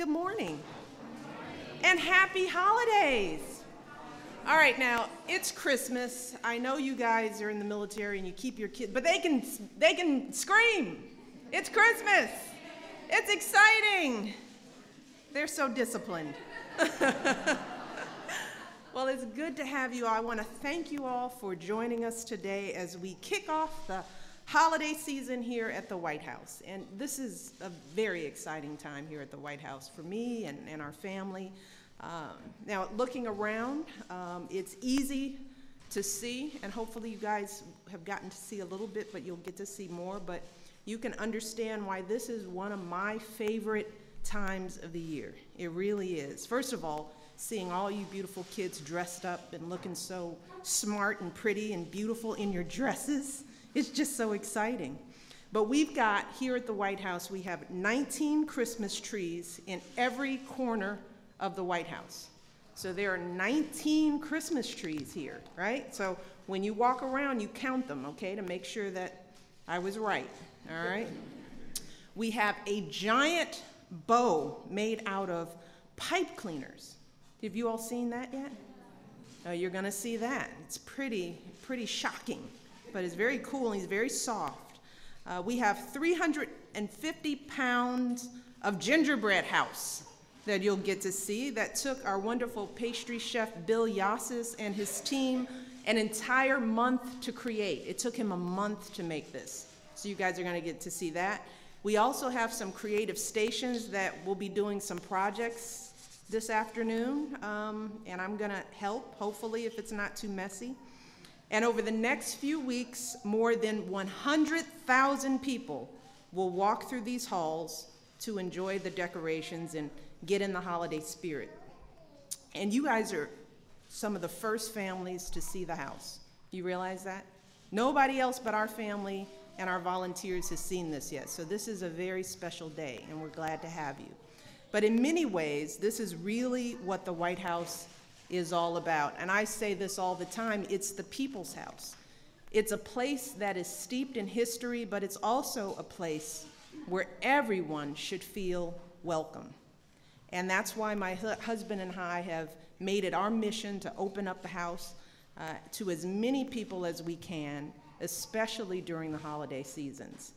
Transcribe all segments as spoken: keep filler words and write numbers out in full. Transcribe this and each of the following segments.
good morning. And happy holidays. All right, now, it's Christmas. I know you guys are in the military and you keep your kids, but they can, they can scream. It's Christmas. It's exciting. They're so disciplined. Well, it's good to have you all. I want to thank you all for joining us today as we kick off the holiday season here at the White House. And this is a very exciting time here at the White House for me and, and our family. Um, now, looking around, um, it's easy to see, and hopefully you guys have gotten to see a little bit, but you'll get to see more. But you can understand why this is one of my favorite times of the year. It really is. First of all, seeing all you beautiful kids dressed up and looking so smart and pretty and beautiful in your dresses. It's just so exciting. But we've got, here at the White House, we have nineteen Christmas trees in every corner of the White House. So there are nineteen Christmas trees here, right? So when you walk around, you count them, okay, to make sure that I was right, all right? We have a giant bow made out of pipe cleaners. Have you all seen that yet? Oh, you're gonna see that. It's pretty, pretty shocking, but it's very cool and it's very soft. Uh, we have three hundred fifty pounds of gingerbread house that you'll get to see that took our wonderful pastry chef Bill Yassis and his team an entire month to create. It took him a month to make this. So you guys are gonna get to see that. We also have some creative stations that will be doing some projects this afternoon, um, and I'm gonna help, hopefully, if it's not too messy. And over the next few weeks, more than one hundred thousand people will walk through these halls to enjoy the decorations and get in the holiday spirit. And you guys are some of the first families to see the house. You realize that? Nobody else but our family and our volunteers has seen this yet. So this is a very special day, and we're glad to have you. But in many ways, this is really what the White House is all about. And I say this all the time, it's the people's house. It's a place that is steeped in history, but it's also a place where everyone should feel welcome. And that's why my hu- husband and I have made it our mission to open up the house uh, to as many people as we can, especially during the holiday seasons.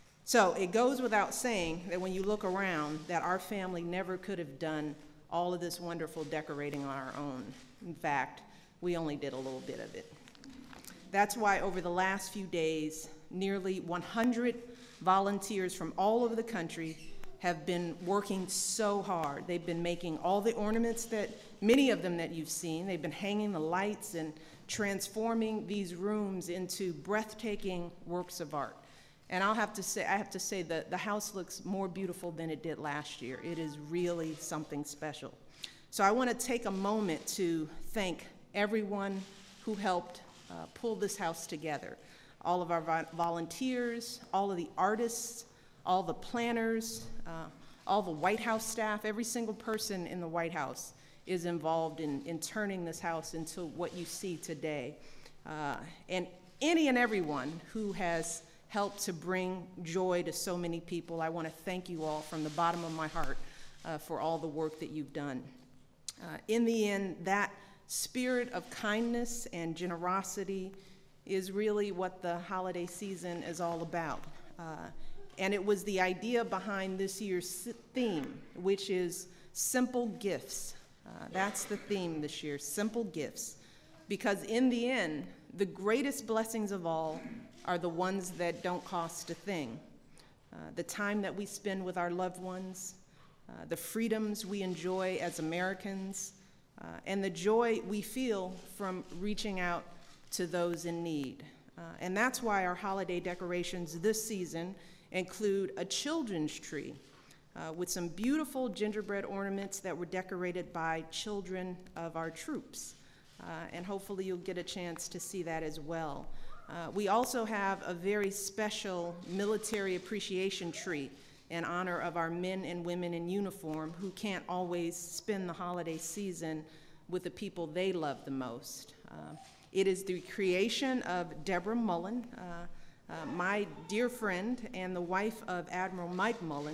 So it goes without saying that when you look around, that our family never could have done all of this wonderful decorating on our own. In fact, we only did a little bit of it. That's why over the last few days, nearly one hundred volunteers from all over the country have been working so hard. They've been making all the ornaments that, many of them that you've seen. They've been hanging the lights and transforming these rooms into breathtaking works of art. And I'll have to say, I have to say that the house looks more beautiful than it did last year. It is really something special. So I want to take a moment to thank everyone who helped uh, pull this house together. All of our vo- volunteers, all of the artists, all the planners, uh, all the White House staff, every single person in the White House is involved in, in turning this house into what you see today. Uh, and any and everyone who has helped to bring joy to so many people. I want to thank you all from the bottom of my heart uh, for all the work that you've done. Uh, in the end, that spirit of kindness and generosity is really what the holiday season is all about. Uh, and it was the idea behind this year's theme, which is simple gifts. Uh, that's the theme this year, simple gifts. Because in the end, the greatest blessings of all are the ones that don't cost a thing. Uh, the time that we spend with our loved ones, uh, the freedoms we enjoy as Americans, uh, and the joy we feel from reaching out to those in need. Uh, and that's why our holiday decorations this season include a children's tree uh, with some beautiful gingerbread ornaments that were decorated by children of our troops. Uh, and hopefully you'll get a chance to see that as well. Uh, we also have a very special military appreciation tree in honor of our men and women in uniform who can't always spend the holiday season with the people they love the most. Uh, it is the creation of Deborah Mullen, uh, uh, my dear friend and the wife of Admiral Mike Mullen,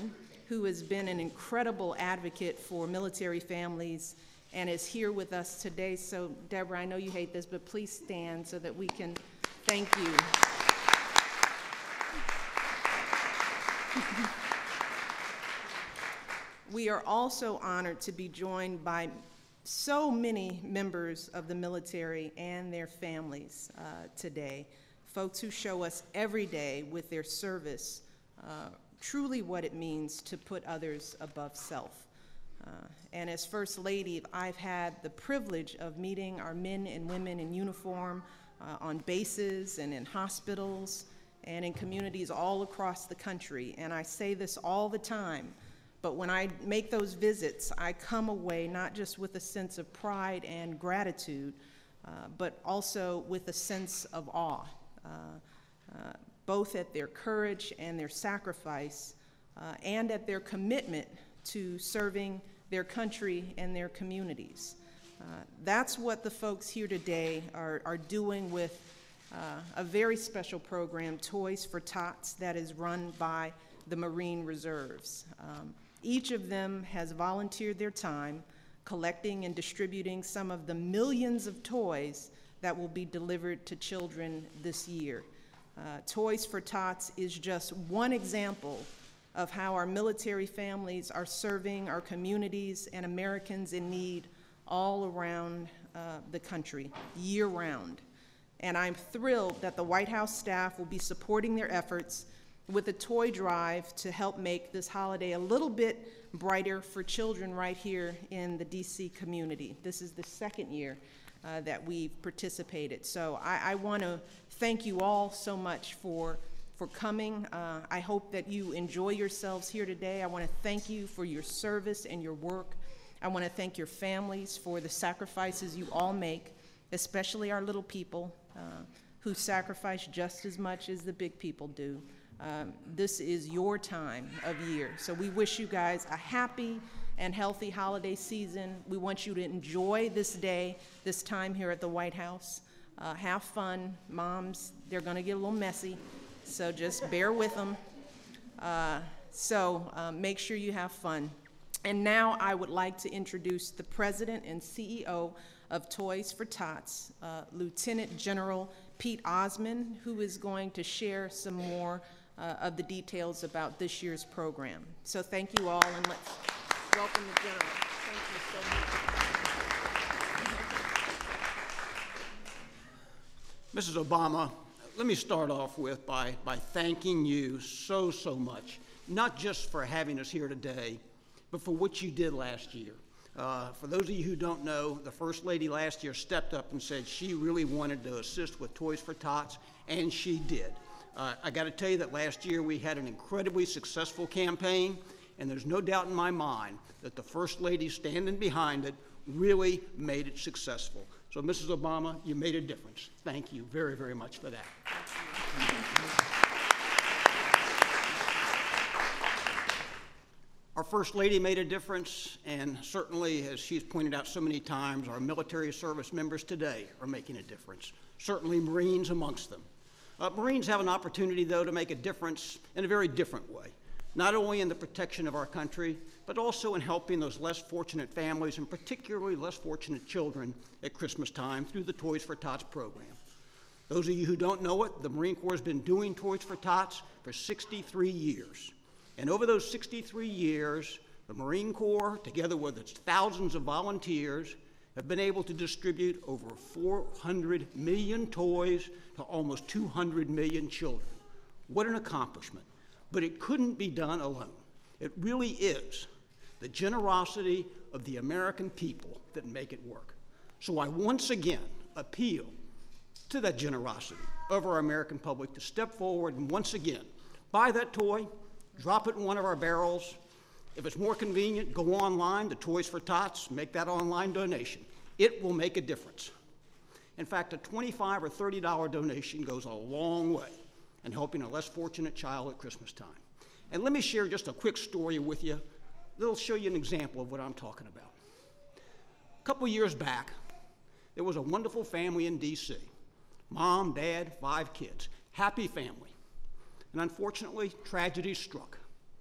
who has been an incredible advocate for military families and is here with us today. So, Deborah, I know you hate this, but please stand so that we can thank you. We are also honored to be joined by so many members of the military and their families uh, today, folks who show us every day with their service uh, truly what it means to put others above self. Uh, and as First Lady, I've had the privilege of meeting our men and women in uniform uh, on bases and in hospitals and in communities all across the country. And I say this all the time, but when I make those visits, I come away not just with a sense of pride and gratitude, uh, but also with a sense of awe, uh, uh, both at their courage and their sacrifice, uh, and at their commitment to serving their country and their communities. Uh, that's what the folks here today are, are doing with uh, a very special program, Toys for Tots, that is run by the Marine Reserves. Um, each of them has volunteered their time collecting and distributing some of the millions of toys that will be delivered to children this year. Uh, Toys for Tots is just one example of how our military families are serving our communities and Americans in need all around uh, the country, year-round. And I'm thrilled that the White House staff will be supporting their efforts with a toy drive to help make this holiday a little bit brighter for children right here in the D C community. This is the second year uh, that we've participated. So I, I want to thank you all so much for for coming. Uh, I hope that you enjoy yourselves here today. I want to thank you for your service and your work. I want to thank your families for the sacrifices you all make, especially our little people uh, who sacrifice just as much as the big people do. Um, this is your time of year. So we wish you guys a happy and healthy holiday season. We want you to enjoy this day, this time here at the White House. Uh, have fun. Moms, they're going to get a little messy, so just bear with them. Uh, so uh, make sure you have fun. And now I would like to introduce the President and C E O of Toys for Tots, uh, Lieutenant General Pete Osmond, who is going to share some more uh, of the details about this year's program. So thank you all, and let's welcome the General. Thank you so much. Missus Obama, let me start off with by, by thanking you so, so much, not just for having us here today, but for what you did last year. Uh, for those of you who don't know, the First Lady last year stepped up and said she really wanted to assist with Toys for Tots, and she did. Uh, I got to tell you that last year we had an incredibly successful campaign, and there's no doubt in my mind that the First Lady standing behind it really made it successful. So, Missus Obama, you made a difference. Thank you very, very much for that. Our First Lady made a difference, and certainly, as she's pointed out so many times, our military service members today are making a difference, certainly Marines amongst them. Uh, Marines have an opportunity, though, to make a difference in a very different way, not only in the protection of our country, but also in helping those less fortunate families, and particularly less fortunate children at Christmas time through the Toys for Tots program. Those of you who don't know it, the Marine Corps has been doing Toys for Tots for sixty-three years. And over those sixty-three years, the Marine Corps, together with its thousands of volunteers, have been able to distribute over four hundred million toys to almost two hundred million children. What an accomplishment. But it couldn't be done alone. It really is the generosity of the American people that make it work. So I once again appeal to that generosity of our American public to step forward and once again buy that toy, drop it in one of our barrels. If it's more convenient, go online to Toys for Tots, make that online donation. It will make a difference. In fact, a twenty-five or thirty dollar donation goes a long way in helping a less fortunate child at Christmas time. And let me share just a quick story with you that'll show you an example of what I'm talking about. A couple years back, there was a wonderful family in D C Mom, dad, five kids, happy family. And unfortunately, tragedy struck.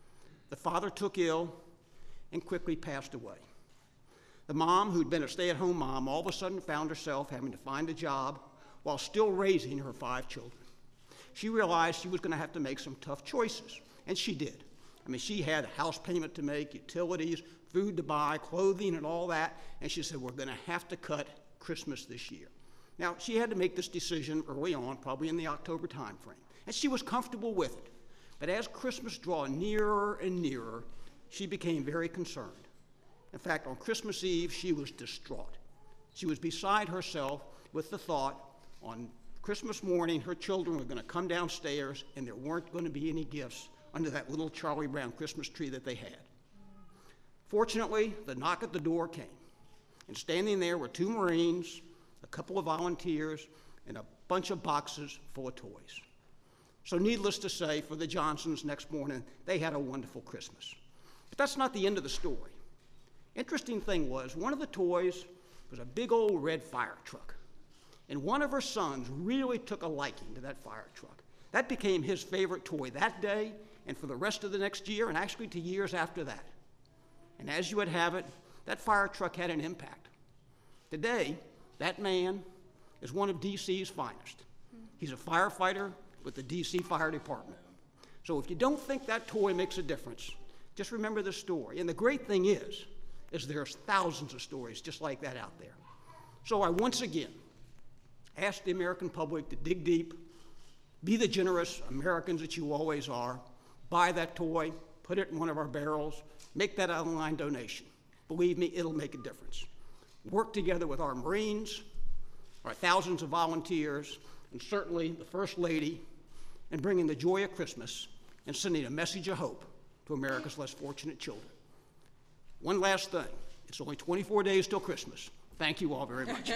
the father took ill and quickly passed away. The mom, who'd been a stay-at-home mom, all of a sudden found herself having to find a job while still raising her five children. She realized she was going to have to make some tough choices, and she did. I mean, she had a house payment to make, utilities, food to buy, clothing, and all that, and she said, we're going to have to cut Christmas this year. Now, she had to make this decision early on, probably in the October timeframe, and she was comfortable with it. But as Christmas drew nearer and nearer, she became very concerned. In fact, on Christmas Eve, she was distraught. She was beside herself with the thought on Christmas morning her children were going to come downstairs and there weren't going to be any gifts under that little Charlie Brown Christmas tree that they had. Fortunately, the knock at the door came, and standing there were two Marines, a couple of volunteers, and a bunch of boxes full of toys. So needless to say, for the Johnsons next morning, they had a wonderful Christmas. But that's not the end of the story. Interesting thing was, one of the toys was a big old red fire truck. And one of her sons really took a liking to that fire truck. That became his favorite toy that day and for the rest of the next year, and actually to years after that. And as you would have it, that fire truck had an impact. Today, that man is one of D C's finest. He's a firefighter with the D C Fire Department. So if you don't think that toy makes a difference, just remember the story. And the great thing is, is there's thousands of stories just like that out there. So I once again ask the American public to dig deep, be the generous Americans that you always are, buy that toy, put it in one of our barrels, make that online donation. Believe me, it'll make a difference. Work together with our Marines, our thousands of volunteers, and certainly the First Lady, in bringing the joy of Christmas and sending a message of hope to America's less fortunate children. One last thing, it's only twenty-four days till Christmas. Thank you all very much.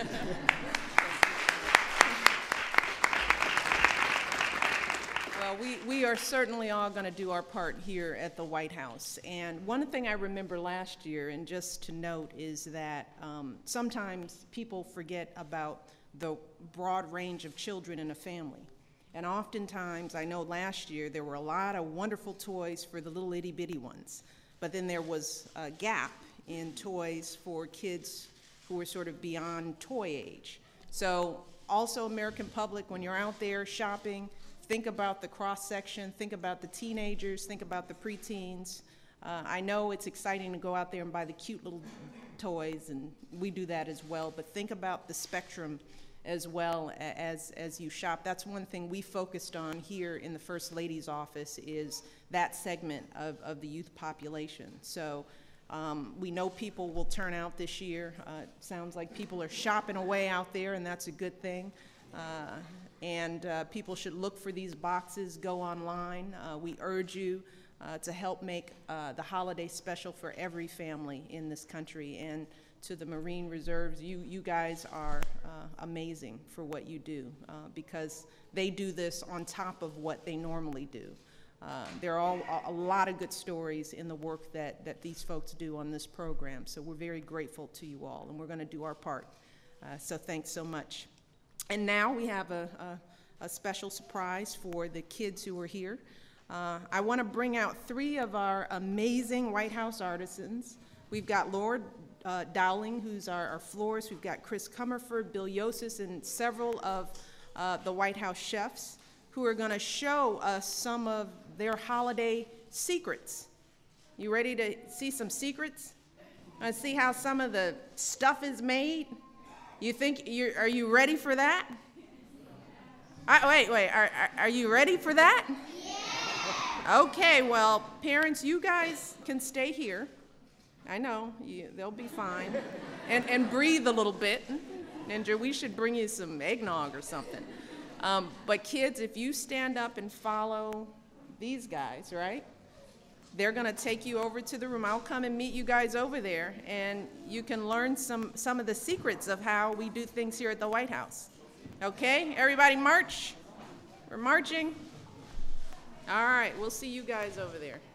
Well, we, we are certainly all going to do our part here at the White House. And one thing I remember last year, and just to note, is that um, sometimes people forget about the broad range of children in a family. And oftentimes, I know last year there were a lot of wonderful toys for the little itty bitty ones, but then there was a gap in toys for kids who were sort of beyond toy age. So also, American public, when you're out there shopping, think about the cross-section, think about the teenagers, think about the preteens. Uh, I know it's exciting to go out there and buy the cute little toys, and we do that as well, but think about the spectrum as well as, as you shop. That's one thing we focused on here in the First Lady's office, is that segment of, of the youth population. So um, we know people will turn out this year. Uh, it sounds like people are shopping away out there, and that's a good thing. Uh, and uh, people should look for these boxes, go online. Uh, we urge you uh, to help make uh, the holiday special for every family in this country. And to the Marine Reserves, you, you guys are uh, amazing for what you do, uh, because they do this on top of what they normally do. Uh, there are all, a lot of good stories in the work that, that these folks do on this program, so we're very grateful to you all, and we're going to do our part. Uh, so thanks so much. And now we have a, a, a special surprise for the kids who are here. Uh, I want to bring out three of our amazing White House artisans. We've got Laura uh, Dowling, who's our, our florist. We've got Chris Comerford, Bill Yosis, and several of uh, the White House chefs who are going to show us some of their holiday secrets. You ready to see some secrets? Want to see how some of the stuff is made? You think you're, are you ready for that? I, wait, wait, are, are, are you ready for that? Yeah. Okay, well, parents, you guys can stay here. I know, you, they'll be fine. And, and breathe a little bit. Ninja, we should bring you some eggnog or something. Um, but kids, if you stand up and follow these guys, right? They're going to take you over to the room. I'll come and meet you guys over there, and you can learn some, some of the secrets of how we do things here at the White House. Okay? Everybody march. We're marching. All right. We'll see you guys over there.